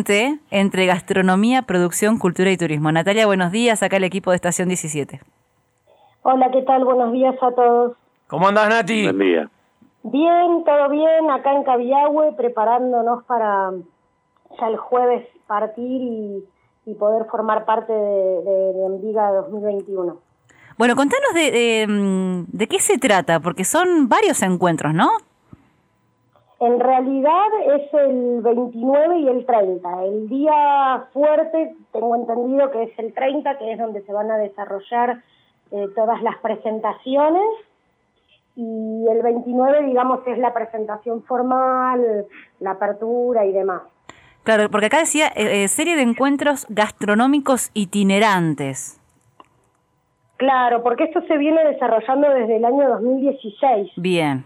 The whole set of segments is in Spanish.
puente entre gastronomía, producción, cultura y turismo. Natalia, buenos días, acá el equipo de Estación 17. Hola, ¿qué tal? Buenos días a todos. ¿Cómo andás, Nati? Buen día. Bien, todo bien, acá en Cabiahue, preparándonos para ya el jueves partir y poder formar parte de Enviga 2021. Bueno, contanos de qué se trata, porque son varios encuentros, ¿no? En realidad es el 29 y el 30. El día fuerte, tengo entendido que es el 30, que es donde se van a desarrollar todas las presentaciones. Y el 29, digamos, es la presentación formal, la apertura y demás. Claro, porque acá decía serie de encuentros gastronómicos itinerantes. Claro, porque esto se viene desarrollando desde el año 2016. Bien.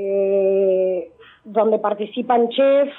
Donde participan chefs,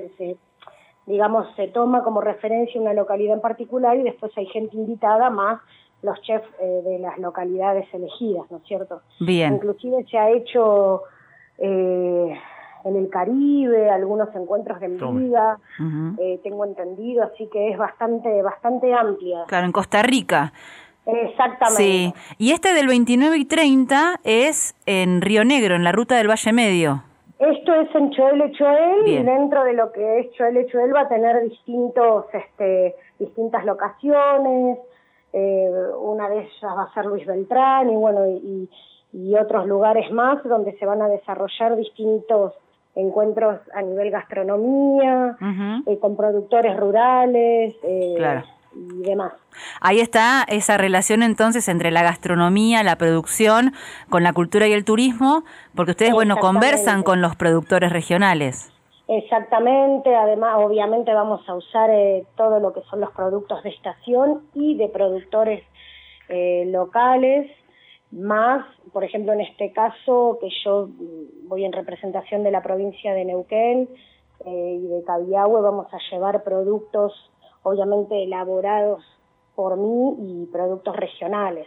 se toma como referencia una localidad en particular y después hay gente invitada más los chefs de las localidades elegidas, ¿no es cierto? Bien. Inclusive se ha hecho en el Caribe algunos encuentros de Enviga, tengo entendido, así que es bastante amplia. Claro, en Costa Rica. Exactamente. Sí, y este del 29 y 30 es en Río Negro, en la ruta del Valle Medio. Esto es en Choel y dentro de lo que es Choel va a tener distintas locaciones. Una de ellas va a ser Luis Beltrán y otros lugares más donde se van a desarrollar distintos encuentros a nivel gastronomía, con productores rurales claro. y demás. Ahí está esa relación entonces entre la gastronomía, la producción, con la cultura y el turismo, porque ustedes, conversan con los productores regionales. Exactamente, además obviamente vamos a usar todo lo que son los productos de estación y de productores locales, más, por ejemplo, en este caso, que yo voy en representación de la provincia de Neuquén y de Cabiahue, vamos a llevar productos obviamente elaborados por mí y productos regionales.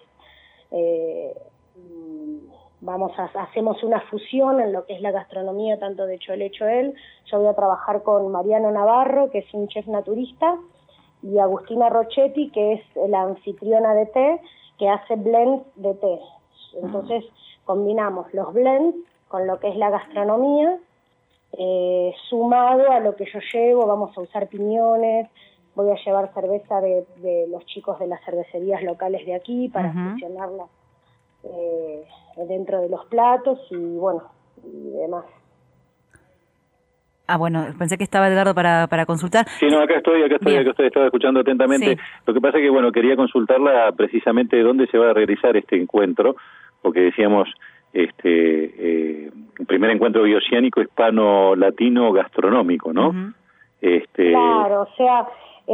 Hacemos una fusión en lo que es la gastronomía tanto de Choel. Yo voy a trabajar con Mariano Navarro, que es un chef naturista, y Agustina Rochetti, que es la anfitriona de té, que hace blends de té. Entonces combinamos los blends con lo que es la gastronomía, sumado a lo que yo llevo. Vamos a usar piñones, voy a llevar cerveza de los chicos de las cervecerías locales de aquí para fusionarla dentro de los platos y demás. Pensé que estaba Edgardo para consultar. Sí, no, acá estoy, estaba escuchando atentamente. Sí. Lo que pasa es que, quería consultarla precisamente de dónde se va a realizar este encuentro, porque decíamos, el primer encuentro bioceánico hispano-latino gastronómico, ¿no? Claro, o sea,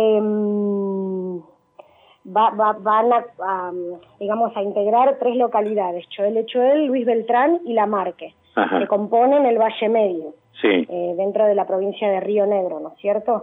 van a integrar 3 localidades, Choel, Luis Beltrán y La Marque, que componen el Valle Medio, dentro de la provincia de Río Negro, ¿no es cierto?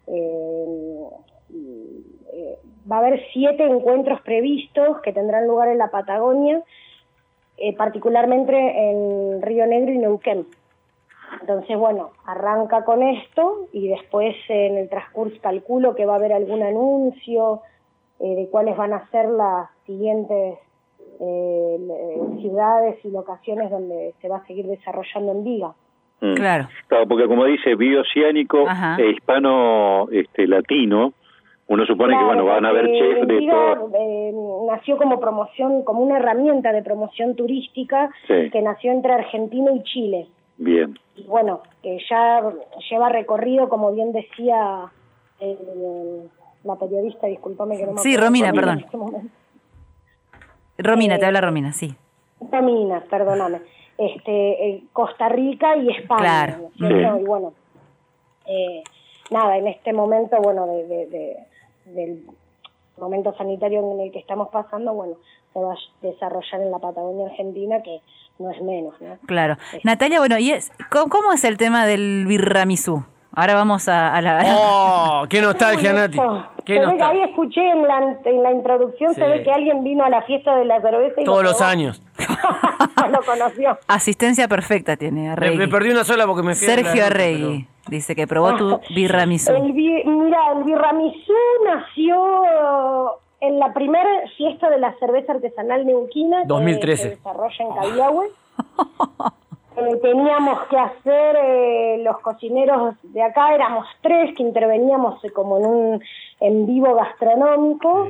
Va a haber 7 encuentros previstos que tendrán lugar en la Patagonia, particularmente en Río Negro y Neuquén. Entonces, arranca con esto y después en el transcurso calculo que va a haber algún anuncio de cuáles van a ser las siguientes ciudades y locaciones donde se va a seguir desarrollando Enviga. Claro, porque como dice, bioceánico e hispano-latino, uno supone que van a haber chefs de todo. Nació como promoción, como una herramienta de promoción turística que nació entre Argentina y Chile. Bien. Y que ya lleva recorrido, como bien decía la periodista, discúlpame que no me acuerdo. Sí, Romina, perdón. Romina, te habla Romina, sí. Romina, perdóname. Costa Rica y España. Claro. ¿No? Y en este momento, del momento sanitario en el que estamos pasando, se va a desarrollar en la Patagonia Argentina, que no es menos, ¿no? Claro. Natalia, ¿cómo es el tema del birramisú? Ahora vamos a la... ¡Oh! ¡Qué nostalgia, Nati! Ahí escuché en la introducción, se ve que alguien vino a la fiesta de la cerveza y todos los años. Lo conoció. Asistencia perfecta tiene Arregui. Me perdí una sola porque me fui Sergio Arregui. Dice que probó tu birramisú. Mira, el birramisú nació en la primera fiesta de la cerveza artesanal neuquina 2013. que se desarrolla en Cabiahue. Teníamos que hacer, los cocineros de acá, éramos 3 que interveníamos como en un en vivo gastronómico.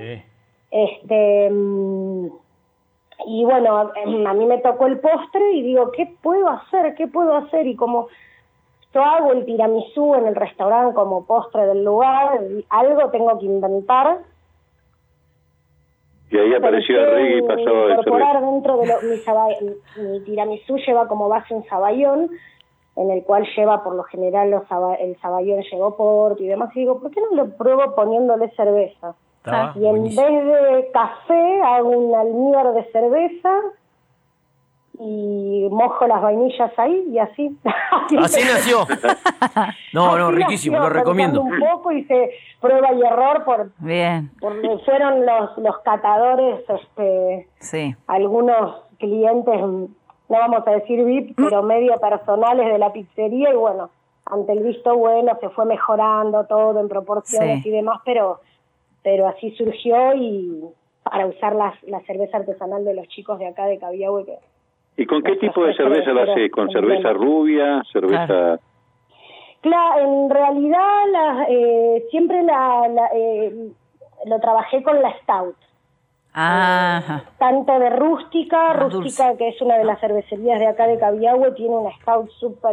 Y bueno, a mí me tocó el postre y digo, ¿qué puedo hacer? Y como yo hago el tiramisú en el restaurante como postre del lugar, algo tengo que inventar. Y ahí apareció el reggae y pasó el incorporar dentro de mi tiramisú lleva como base un saballón, en el cual lleva por lo general el saballón llevó porto y demás. Y digo, ¿por qué no lo pruebo poniéndole cerveza? Y en vez de café hago un almíbar de cerveza y mojo las vainillas ahí y así. Así nació. No, riquísimo, lo recomiendo. Un poco y se prueba y error Bien. porque fueron los catadores, sí. Algunos clientes, no vamos a decir VIP, pero medio personales de la pizzería y bueno, ante el visto bueno se fue mejorando todo en proporciones y demás, pero así surgió y para usar la cerveza artesanal de los chicos de acá de Cabiahue. ¿Y con qué tipo de cerveza la hace? ¿Con cerveza rubia? ¿Cerveza...? Claro, en realidad siempre lo trabajé con la Stout. Ajá. Tanto de Rústica, dulce. Que es una de las cervecerías de acá de Cabiahue, tiene una Stout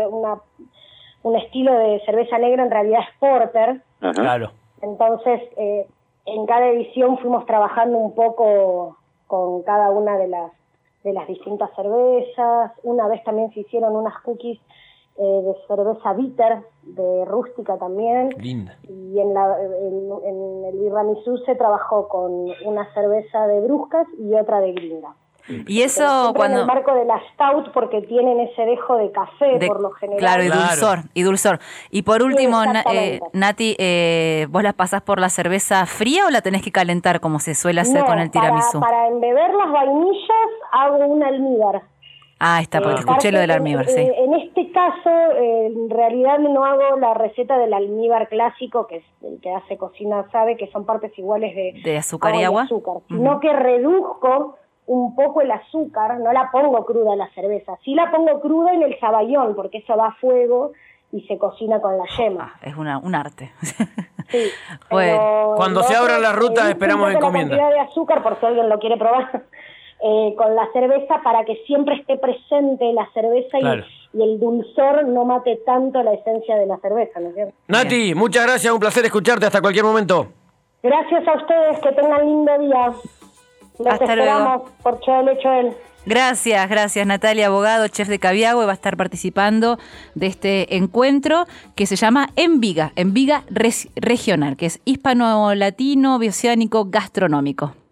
un estilo de cerveza negra, en realidad es porter. Ajá. Claro. Entonces, en cada edición fuimos trabajando un poco con cada una de las distintas cervezas. Una vez también se hicieron unas cookies de cerveza bitter, de Rústica también. Linda. Y en el birramisú se trabajó con una cerveza de Bruscas y otra de Gringa. Y eso cuando... en el marco de la Stout, porque tienen ese dejo de café por lo general. Claro, y dulzor. Y por último, Nati, ¿vos la pasás por la cerveza fría o la tenés que calentar como se suele hacer con el tiramisú? Para embeber las vainillas hago un almíbar. Ah, está, porque te escuché lo del almíbar, sí. En este caso, en realidad no hago la receta del almíbar clásico, que es el que hace cocina sabe, que son partes iguales de azúcar y agua, sino que reduzco un poco el azúcar, no la pongo cruda la cerveza, sí la pongo cruda en el saballón, porque eso va a fuego y se cocina con la yema. Es un arte. Sí, bueno, cuando se abran las rutas esperamos encomienda. La cantidad de azúcar, por si alguien lo quiere probar, con la cerveza, para que siempre esté presente la cerveza y el dulzor no mate tanto la esencia de la cerveza, ¿no es cierto? Nati, muchas gracias, un placer escucharte hasta cualquier momento. Gracias a ustedes, que tengan lindo día. Los esperamos por Choel. Gracias Natalia Abogado, chef de Cabiahue, va a estar participando de este encuentro que se llama Enviga Regional, que es hispano-latino, bioceánico, gastronómico.